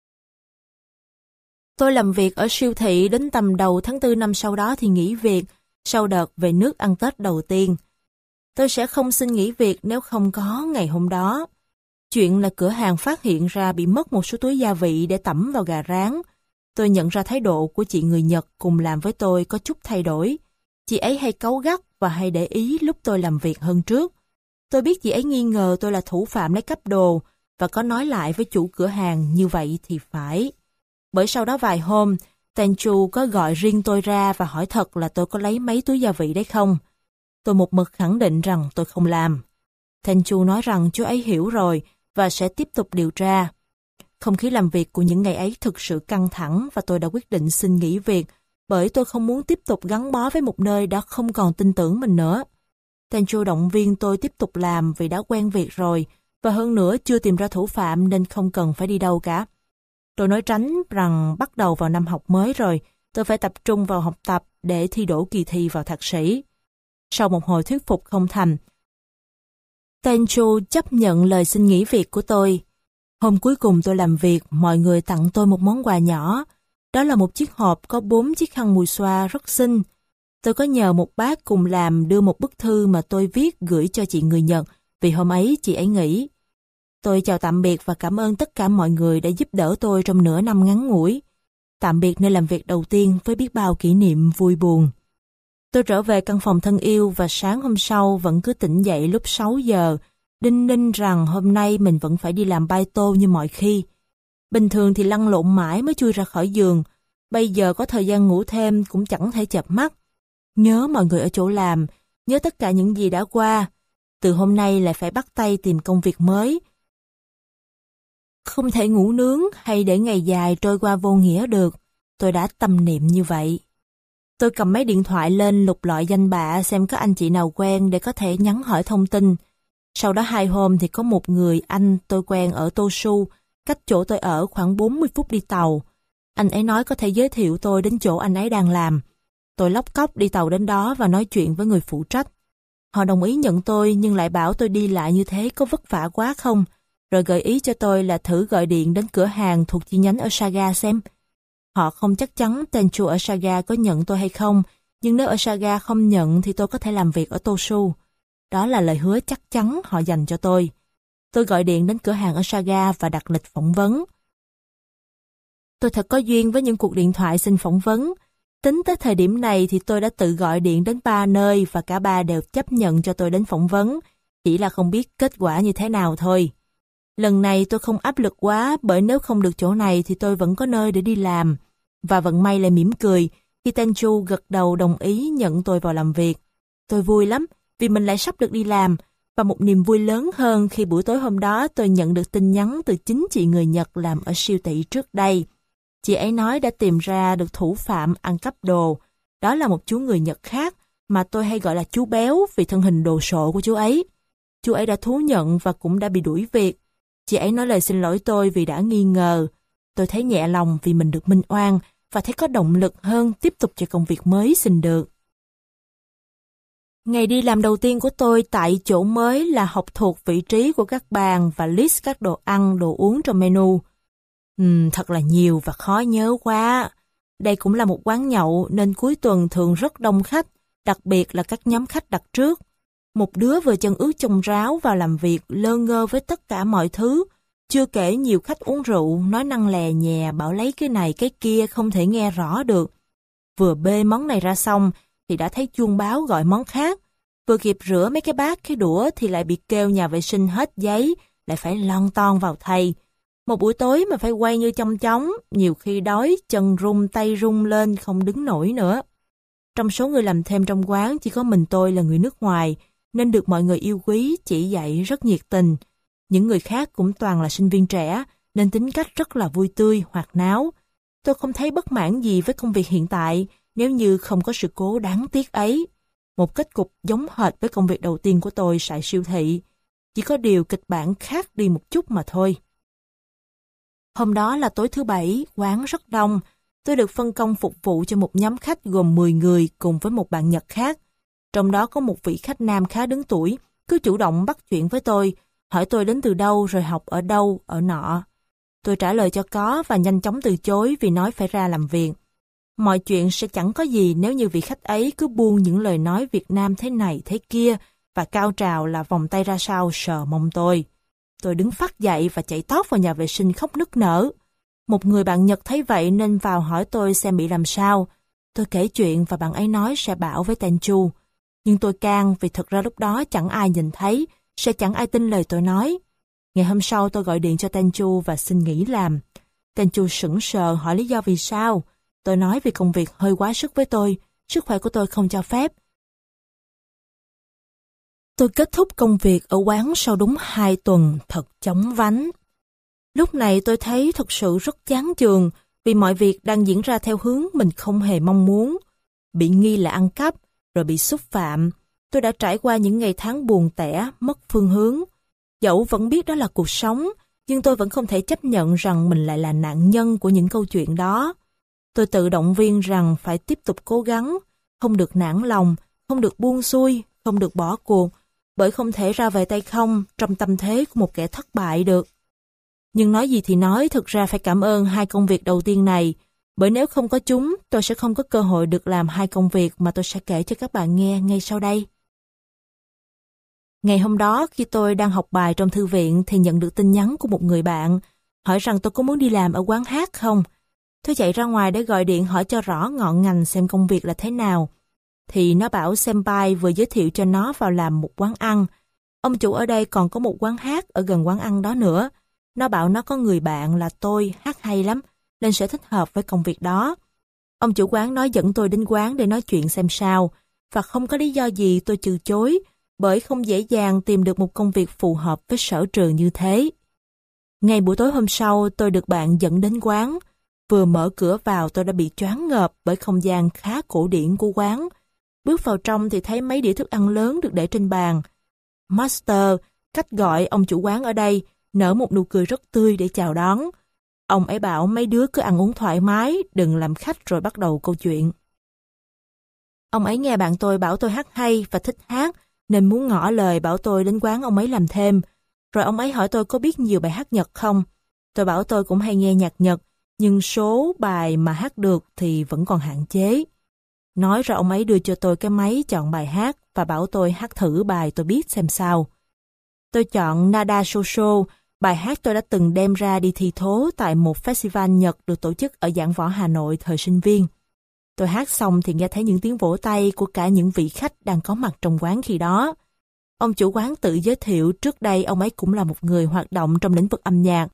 Speaker 1: Tôi làm việc ở siêu thị đến tầm đầu tháng 4 năm sau đó thì nghỉ việc, sau đợt về nước ăn Tết đầu tiên. Tôi sẽ không xin nghỉ việc nếu không có ngày hôm đó. Chuyện là cửa hàng phát hiện ra bị mất một số túi gia vị để tẩm vào gà rán. Tôi nhận ra thái độ của chị người Nhật cùng làm với tôi có chút thay đổi. Chị ấy hay cáu gắt và hay để ý lúc tôi làm việc hơn trước. Tôi biết chị ấy nghi ngờ tôi là thủ phạm lấy cắp đồ và có nói lại với chủ cửa hàng như vậy thì phải. Bởi sau đó vài hôm, Tenchu có gọi riêng tôi ra và hỏi thật là tôi có lấy mấy túi gia vị đấy không. Tôi một mực khẳng định rằng tôi không làm. Tenchu nói rằng chú ấy hiểu rồi và sẽ tiếp tục điều tra. Không khí làm việc của những ngày ấy thực sự căng thẳng và tôi đã quyết định xin nghỉ việc bởi tôi không muốn tiếp tục gắn bó với một nơi đã không còn tin tưởng mình nữa. Tenchu động viên tôi tiếp tục làm vì đã quen việc rồi, và hơn nữa chưa tìm ra thủ phạm nên không cần phải đi đâu cả. Tôi nói tránh rằng bắt đầu vào năm học mới rồi, tôi phải tập trung vào học tập để thi đỗ kỳ thi vào thạc sĩ. Sau một hồi thuyết phục không thành, Tenchu chấp nhận lời xin nghỉ việc của tôi. Hôm cuối cùng tôi làm việc, mọi người tặng tôi một món quà nhỏ. Đó là một chiếc hộp có 4 chiếc khăn mùi xoa rất xinh. Tôi có nhờ một bác cùng làm đưa một bức thư mà tôi viết gửi cho chị người Nhật, vì hôm ấy chị ấy nghỉ. Tôi chào tạm biệt và cảm ơn tất cả mọi người đã giúp đỡ tôi trong nửa năm ngắn ngủi. Tạm biệt nơi làm việc đầu tiên với biết bao kỷ niệm vui buồn. Tôi trở về căn phòng thân yêu và sáng hôm sau vẫn cứ tỉnh dậy lúc 6 giờ, đinh ninh rằng hôm nay mình vẫn phải đi làm bay tô như mọi khi. Bình thường thì lăn lộn mãi mới chui ra khỏi giường, bây giờ có thời gian ngủ thêm cũng chẳng thể chợp mắt. Nhớ mọi người ở chỗ làm, nhớ tất cả những gì đã qua. Từ hôm nay lại phải bắt tay tìm công việc mới. Không thể ngủ nướng hay để ngày dài trôi qua vô nghĩa được. Tôi đã tâm niệm như vậy. Tôi cầm máy điện thoại lên lục lọi danh bạ xem có anh chị nào quen để có thể nhắn hỏi thông tin. Sau đó 2 hôm thì có một người anh tôi quen ở Tosu, cách chỗ tôi ở khoảng 40 phút đi tàu. Anh ấy nói có thể giới thiệu tôi đến chỗ anh ấy đang làm. Tôi lóc cóc đi tàu đến đó và nói chuyện với người phụ trách. Họ đồng ý nhận tôi nhưng lại bảo tôi đi lại như thế có vất vả quá không, rồi gợi ý cho tôi là thử gọi điện đến cửa hàng thuộc chi nhánh ở Saga xem. Họ không chắc chắn Tenchu ở Saga có nhận tôi hay không, nhưng nếu ở Saga không nhận thì tôi có thể làm việc ở Tosu. Đó là lời hứa chắc chắn họ dành cho tôi. Tôi gọi điện đến cửa hàng ở Saga và đặt lịch phỏng vấn. Tôi thật có duyên với những cuộc điện thoại xin phỏng vấn. Tính tới thời điểm này thì tôi đã tự gọi điện đến 3 nơi và cả 3 đều chấp nhận cho tôi đến phỏng vấn, chỉ là không biết kết quả như thế nào thôi. Lần này tôi không áp lực quá bởi nếu không được chỗ này thì tôi vẫn có nơi để đi làm. Và vận may lại mỉm cười khi Tenchu gật đầu đồng ý nhận tôi vào làm việc. Tôi vui lắm vì mình lại sắp được đi làm, và một niềm vui lớn hơn khi buổi tối hôm đó tôi nhận được tin nhắn từ chính chị người Nhật làm ở siêu thị trước đây. Chị ấy nói đã tìm ra được thủ phạm ăn cắp đồ. Đó là một chú người Nhật khác mà tôi hay gọi là chú béo vì thân hình đồ sộ của chú ấy. Chú ấy đã thú nhận và cũng đã bị đuổi việc. Chị ấy nói lời xin lỗi tôi vì đã nghi ngờ. Tôi thấy nhẹ lòng vì mình được minh oan và thấy có động lực hơn tiếp tục cho công việc mới xin được. Ngày đi làm đầu tiên của tôi tại chỗ mới là học thuộc vị trí của các bàn và list các đồ ăn, đồ uống trong menu. Thật là nhiều và khó nhớ quá. Đây cũng là một quán nhậu nên cuối tuần thường rất đông khách, đặc biệt là các nhóm khách đặt trước. Một đứa vừa chân ướt chông ráo vào làm việc lơ ngơ với tất cả mọi thứ. Chưa kể nhiều khách uống rượu, nói năng lè nhè, bảo lấy cái này cái kia không thể nghe rõ được. Vừa bê món này ra xong thì đã thấy chuông báo gọi món khác. Vừa kịp rửa mấy cái bát, cái đũa thì lại bị kêu nhà vệ sinh hết giấy, lại phải lon ton vào thay. Một buổi tối mà phải quay như chong chóng, nhiều khi đói, chân run, tay run lên, không đứng nổi nữa. Trong số người làm thêm trong quán chỉ có mình tôi là người nước ngoài, nên được mọi người yêu quý, chỉ dạy rất nhiệt tình. Những người khác cũng toàn là sinh viên trẻ, nên tính cách rất là vui tươi, hoạt náo. Tôi không thấy bất mãn gì với công việc hiện tại nếu như không có sự cố đáng tiếc ấy. Một kết cục giống hệt với công việc đầu tiên của tôi tại siêu thị. Chỉ có điều kịch bản khác đi một chút mà thôi. Hôm đó là tối thứ Bảy, quán rất đông. Tôi được phân công phục vụ cho một nhóm khách gồm 10 người cùng với một bạn Nhật khác. Trong đó có một vị khách nam khá đứng tuổi, cứ chủ động bắt chuyện với tôi, hỏi tôi đến từ đâu rồi học ở đâu, ở nọ. Tôi trả lời cho có và nhanh chóng từ chối vì nói phải ra làm việc. Mọi chuyện sẽ chẳng có gì nếu như vị khách ấy cứ buông những lời nói Việt Nam thế này thế kia và cao trào là vòng tay ra sau sờ mông tôi. Tôi đứng phắt dậy và chạy tót vào nhà vệ sinh khóc nức nở. Một người bạn Nhật thấy vậy nên vào hỏi tôi xem bị làm sao. Tôi kể chuyện và bạn ấy nói sẽ bảo với Tenchu. Nhưng tôi can vì thực ra lúc đó chẳng ai nhìn thấy, sẽ chẳng ai tin lời tôi nói. Ngày hôm sau tôi gọi điện cho Tenchu và xin nghỉ làm. Tenchu sững sờ hỏi lý do vì sao. Tôi nói vì công việc hơi quá sức với tôi, sức khỏe của tôi không cho phép. Tôi kết thúc công việc ở quán sau đúng 2 tuần, thật chóng vánh. Lúc này tôi thấy thật sự rất chán chường vì mọi việc đang diễn ra theo hướng mình không hề mong muốn. Bị nghi là ăn cắp, rồi bị xúc phạm. Tôi đã trải qua những ngày tháng buồn tẻ, mất phương hướng. Dẫu vẫn biết đó là cuộc sống, nhưng tôi vẫn không thể chấp nhận rằng mình lại là nạn nhân của những câu chuyện đó. Tôi tự động viên rằng phải tiếp tục cố gắng, không được nản lòng, không được buông xuôi, không được bỏ cuộc, bởi không thể ra về tay không trong tâm thế của một kẻ thất bại được. Nhưng nói gì thì nói, thực ra phải cảm ơn hai công việc đầu tiên này, bởi nếu không có chúng, tôi sẽ không có cơ hội được làm hai công việc mà tôi sẽ kể cho các bạn nghe ngay sau đây. Ngày hôm đó, khi tôi đang học bài trong thư viện thì nhận được tin nhắn của một người bạn, hỏi rằng tôi có muốn đi làm ở quán hát không. Tôi chạy ra ngoài để gọi điện hỏi cho rõ ngọn ngành xem công việc là thế nào. Thì nó bảo senpai vừa giới thiệu cho nó vào làm một quán ăn. Ông chủ ở đây còn có một quán hát ở gần quán ăn đó nữa. Nó bảo nó có người bạn là tôi hát hay lắm, nên sẽ thích hợp với công việc đó. Ông chủ quán nói dẫn tôi đến quán để nói chuyện xem sao, và không có lý do gì tôi từ chối, bởi không dễ dàng tìm được một công việc phù hợp với sở trường như thế. Ngay buổi tối hôm sau, tôi được bạn dẫn đến quán. Vừa mở cửa vào tôi đã bị choáng ngợp bởi không gian khá cổ điển của quán. Bước vào trong thì thấy mấy đĩa thức ăn lớn được để trên bàn. Master, cách gọi ông chủ quán ở đây, nở một nụ cười rất tươi để chào đón. Ông ấy bảo mấy đứa cứ ăn uống thoải mái, đừng làm khách rồi bắt đầu câu chuyện. Ông ấy nghe bạn tôi bảo tôi hát hay và thích hát, nên muốn ngỏ lời bảo tôi đến quán ông ấy làm thêm. Rồi ông ấy hỏi tôi có biết nhiều bài hát Nhật không? Tôi bảo tôi cũng hay nghe nhạc Nhật, nhưng số bài mà hát được thì vẫn còn hạn chế. Nói rồi ông ấy đưa cho tôi cái máy chọn bài hát và bảo tôi hát thử bài tôi biết xem sao. Tôi chọn Nada Shosho, bài hát tôi đã từng đem ra đi thi thố tại một festival Nhật được tổ chức ở Giảng Võ Hà Nội thời sinh viên. Tôi hát xong thì nghe thấy những tiếng vỗ tay của cả những vị khách đang có mặt trong quán khi đó. Ông chủ quán tự giới thiệu trước đây ông ấy cũng là một người hoạt động trong lĩnh vực âm nhạc.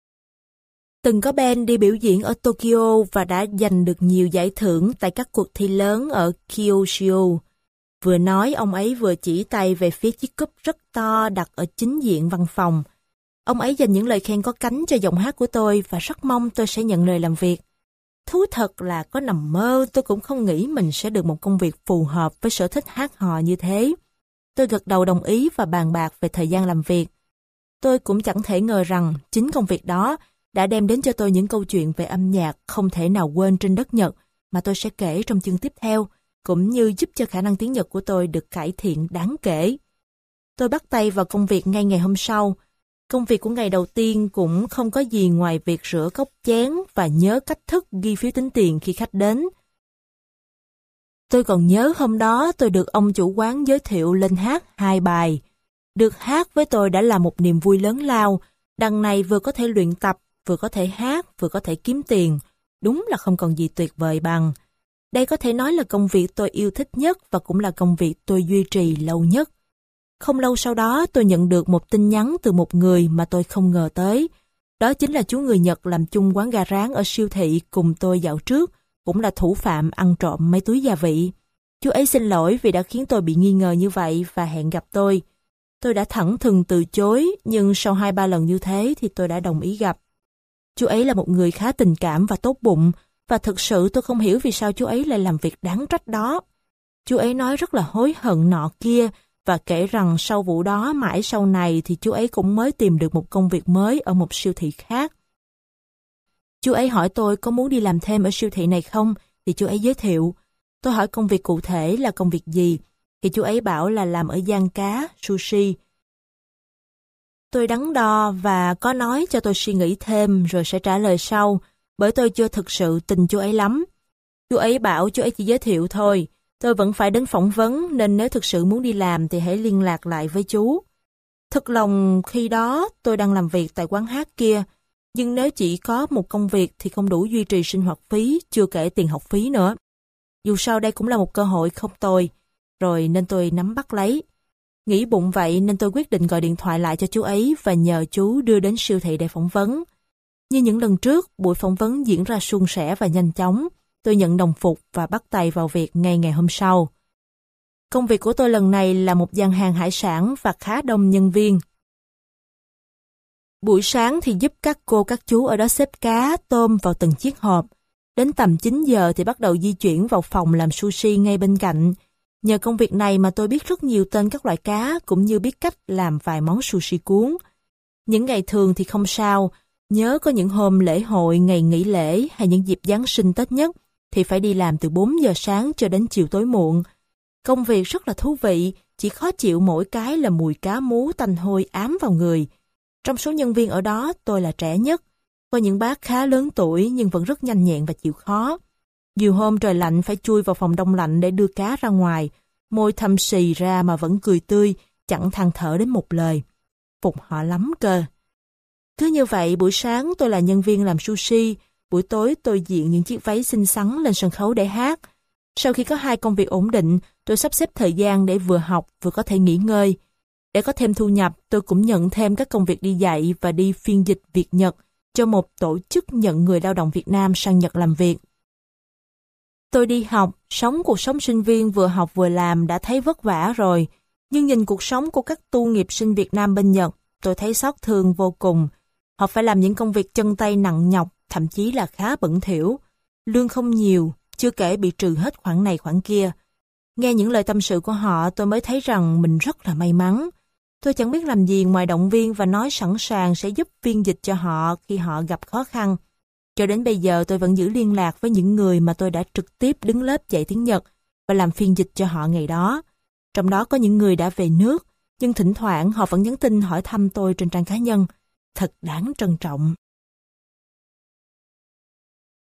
Speaker 1: Từng có band đi biểu diễn ở Tokyo và đã giành được nhiều giải thưởng tại các cuộc thi lớn ở Kyushu. Vừa nói ông ấy vừa chỉ tay về phía chiếc cúp rất to đặt ở chính diện văn phòng. Ông ấy dành những lời khen có cánh cho giọng hát của tôi và rất mong tôi sẽ nhận lời làm việc. Thú thật là có nằm mơ tôi cũng không nghĩ mình sẽ được một công việc phù hợp với sở thích hát hò như thế. Tôi gật đầu đồng ý và bàn bạc về thời gian làm việc. Tôi cũng chẳng thể ngờ rằng chính công việc đó đã đem đến cho tôi những câu chuyện về âm nhạc không thể nào quên trên đất Nhật mà tôi sẽ kể trong chương tiếp theo, cũng như giúp cho khả năng tiếng Nhật của tôi được cải thiện đáng kể. Tôi bắt tay vào công việc ngay ngày hôm sau. Công việc của ngày đầu tiên cũng không có gì ngoài việc rửa cốc chén và nhớ cách thức ghi phiếu tính tiền khi khách đến. Tôi còn nhớ hôm đó tôi được ông chủ quán giới thiệu lên hát 2 bài. Được hát với tôi đã là một niềm vui lớn lao, đằng này vừa có thể luyện tập, vừa có thể hát, vừa có thể kiếm tiền. Đúng là không còn gì tuyệt vời bằng. Đây có thể nói là công việc tôi yêu thích nhất và cũng là công việc tôi duy trì lâu nhất. Không lâu sau đó tôi nhận được một tin nhắn từ một người mà tôi không ngờ tới. Đó chính là chú người Nhật làm chung quán gà rán ở siêu thị cùng tôi dạo trước, cũng là thủ phạm ăn trộm mấy túi gia vị. Chú ấy xin lỗi vì đã khiến tôi bị nghi ngờ như vậy và hẹn gặp tôi. Tôi đã thẳng thừng từ chối, nhưng sau 2-3 lần như thế thì tôi đã đồng ý gặp. Chú ấy là một người khá tình cảm và tốt bụng, và thực sự tôi không hiểu vì sao chú ấy lại làm việc đáng trách đó. Chú ấy nói rất là hối hận nọ kia, và kể rằng sau vụ đó mãi sau này thì chú ấy cũng mới tìm được một công việc mới ở một siêu thị khác. Chú ấy hỏi tôi có muốn đi làm thêm ở siêu thị này không, thì chú ấy giới thiệu. Tôi hỏi công việc cụ thể là công việc gì, thì chú ấy bảo là làm ở gian cá, sushi. Tôi đắn đo và có nói cho tôi suy nghĩ thêm rồi sẽ trả lời sau, bởi tôi chưa thực sự tin chú ấy lắm. Chú ấy bảo chú ấy chỉ giới thiệu thôi, tôi vẫn phải đến phỏng vấn nên nếu thực sự muốn đi làm thì hãy liên lạc lại với chú. Thật lòng khi đó tôi đang làm việc tại quán hát kia, nhưng nếu chỉ có một công việc thì không đủ duy trì sinh hoạt phí, chưa kể tiền học phí nữa. Dù sao đây cũng là một cơ hội không tồi, rồi nên tôi nắm bắt lấy. Nghĩ bụng vậy nên tôi quyết định gọi điện thoại lại cho chú ấy và nhờ chú đưa đến siêu thị để phỏng vấn. Như những lần trước, buổi phỏng vấn diễn ra suôn sẻ và nhanh chóng. Tôi nhận đồng phục và bắt tay vào việc ngay ngày hôm sau. Công việc của tôi lần này là một gian hàng hải sản và khá đông nhân viên. Buổi sáng thì giúp các cô các chú ở đó xếp cá, tôm vào từng chiếc hộp. Đến tầm 9 giờ thì bắt đầu di chuyển vào phòng làm sushi ngay bên cạnh. Nhờ công việc này mà tôi biết rất nhiều tên các loại cá cũng như biết cách làm vài món sushi cuốn. Những ngày thường thì không sao, nhớ có những hôm lễ hội, ngày nghỉ lễ hay những dịp Giáng sinh Tết nhất thì phải đi làm từ 4 giờ sáng cho đến chiều tối muộn. Công việc rất là thú vị, chỉ khó chịu mỗi cái là mùi cá mú tanh hôi ám vào người. Trong số nhân viên ở đó tôi là trẻ nhất. Có những bác khá lớn tuổi nhưng vẫn rất nhanh nhẹn và chịu khó. Nhiều hôm trời lạnh phải chui vào phòng đông lạnh để đưa cá ra ngoài, môi thâm xì ra mà vẫn cười tươi, chẳng than thở đến một lời. Phục họ lắm cơ. Cứ như vậy, buổi sáng tôi là nhân viên làm sushi, buổi tối tôi diện những chiếc váy xinh xắn lên sân khấu để hát. Sau khi có 2 công việc ổn định, tôi sắp xếp thời gian để vừa học vừa có thể nghỉ ngơi. Để có thêm thu nhập, tôi cũng nhận thêm các công việc đi dạy và đi phiên dịch Việt-Nhật cho một tổ chức nhận người lao động Việt Nam sang Nhật làm việc. Tôi đi học, sống cuộc sống sinh viên vừa học vừa làm đã thấy vất vả rồi, nhưng nhìn cuộc sống của các tu nghiệp sinh Việt Nam bên Nhật, tôi thấy xót thương vô cùng. Họ phải làm những công việc chân tay nặng nhọc, thậm chí là khá bẩn thỉu. Lương không nhiều, chưa kể bị trừ hết khoản này khoản kia. Nghe những lời tâm sự của họ, tôi mới thấy rằng mình rất là may mắn. Tôi chẳng biết làm gì ngoài động viên và nói sẵn sàng sẽ giúp phiên dịch cho họ khi họ gặp khó khăn. Cho đến bây giờ tôi vẫn giữ liên lạc với những người mà tôi đã trực tiếp đứng lớp dạy tiếng Nhật và làm phiên dịch cho họ ngày đó. Trong đó có những người đã về nước, nhưng thỉnh thoảng họ vẫn nhắn tin hỏi thăm tôi trên trang cá nhân. Thật đáng trân trọng.